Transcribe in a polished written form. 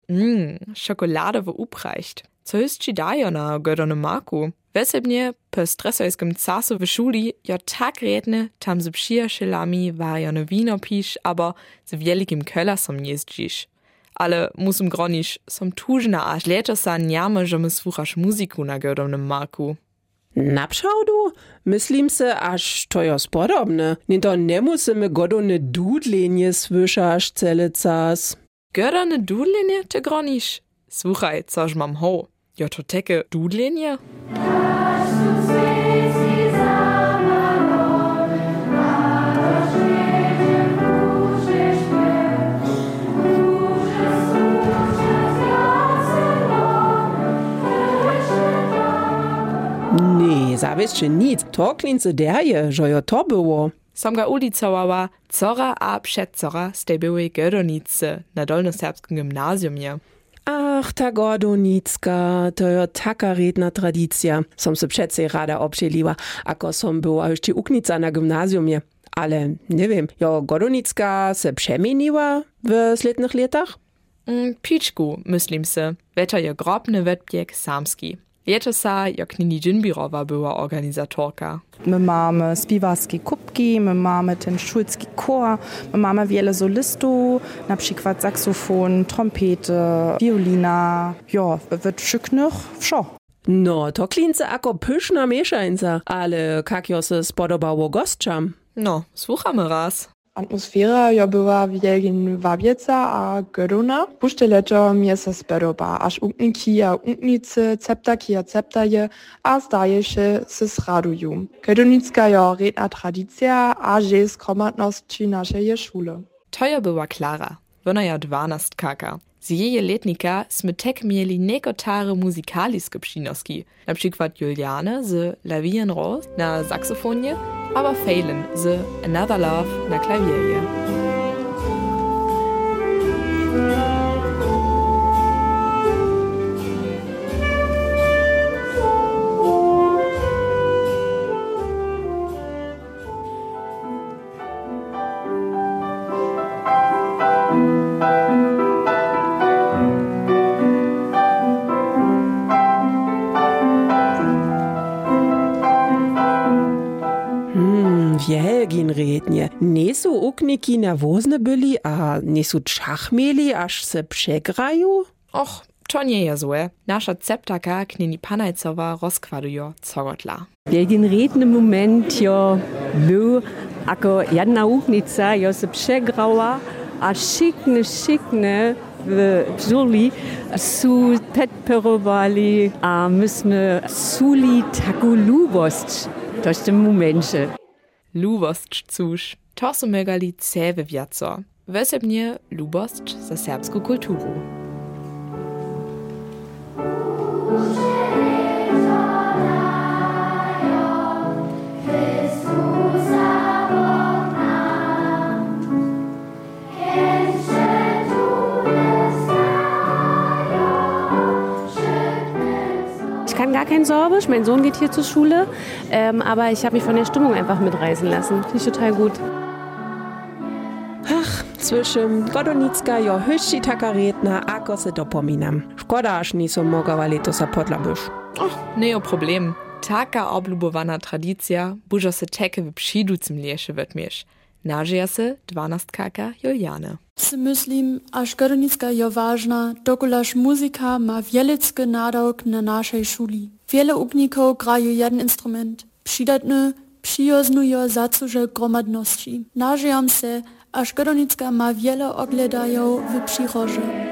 Schokoladowy uprajść. Co jest ci daje na godonym maku? Wesebnie po stresojskim casu w szuli ja tak redne tam z przyjacielami warione wino pisz, aber z wielkim kolasom jeździsz. Ale musím gronić, som tužna, až leto sa niame, že my słuchasz muziku na godomnym maku. Naprzałdu? Myslím se, až to je spodobne. To nemusimy godone dudlenje słyszać cele czas. Godone dudlenje te gronisz? Słuchaj, coż mam ho. Ja to teke dudlenje? Nee, zawieszcie nic. To klince derje, że jo to było. Som ga ulicowała cora a przedcora z tej byłej Godonicy na dolnoserbskim gimnazjumie. Ach, ta Godonicka, to je taka redna tradycja. Som se přece rada obželiła, ako som była już uknica na gimnazjumie. Ale nie wiem, jo Godonicka se przemieniła w slednych latach? Pičku, myslím se. Wetter je grobny wetbieg samski. Leto sa jak Nini Dżinbirowa była organizatorka. My mamy spiwarski kubki, my mamy ten szulski chor, my mamy wiele solistów, na przykład saksofon, trompete, violina, ja, wird szyknych wszo. No, to klince ako pyszna mieszańca, ale kak jo se spodobało gostrzam? No, słuchamy raz. Atmosfera jo była wielkin wabieca a godona. Puszcze leto mnie se spodoba, aż ukniki a uknicy, ceptaki a ceptaje, a zdaje się se zradują. Godonicka jo redna tradycja, a że skromatności naszej szule. To jo była Klara, ona ja 12 kaka. Z jej letnika sme tek mieli nekotare muzykaliskie przynoski, na przykład Juliane z La Vie en Rose na saksofonie, aber Phelan z Another Love na klavierje. Wielgin rednie. Nesu ukniki nerwozne byli, a nesu czach mieli, aż se przegrają? Och, to nie je złe. Nasza ceptaka knini Panajcowa rozkładujo cogotla. Wielgin redny moment jo był, ako jedna uknica jo se przegrała, a szykne w żuli su petperowali, a myśmy suli taku lubost w tym momencie. Lubost cóż, to są megali cewe wiaco. Wesebnie lubost za serbską kulturu. Ich kann gar kein Sorbisch, mein Sohn geht hier zur Schule, aber ich habe mich von der Stimmung einfach mitreißen lassen. Finde ich total gut. Ach, zwischen Godonicka jo hyšći taka redna, ako se dopominam. Škoda, až niso mogła letos podlabyš. Och, nie problem. Taka oblubowana tradycja buża se teke w przyducym lesie wetmiesz. Nażyja se 12-kaka Juliane. Si myslím, až Godonicka je vážna, dokulaž muzika ma wielecki nadawk na naszej szuli. Wiele upników grają jeden instrument. Przydatny, przyjaznują zacuże gromadności. Nażyjam se, až Godonicka ma wiele ogledają w przyrodzie.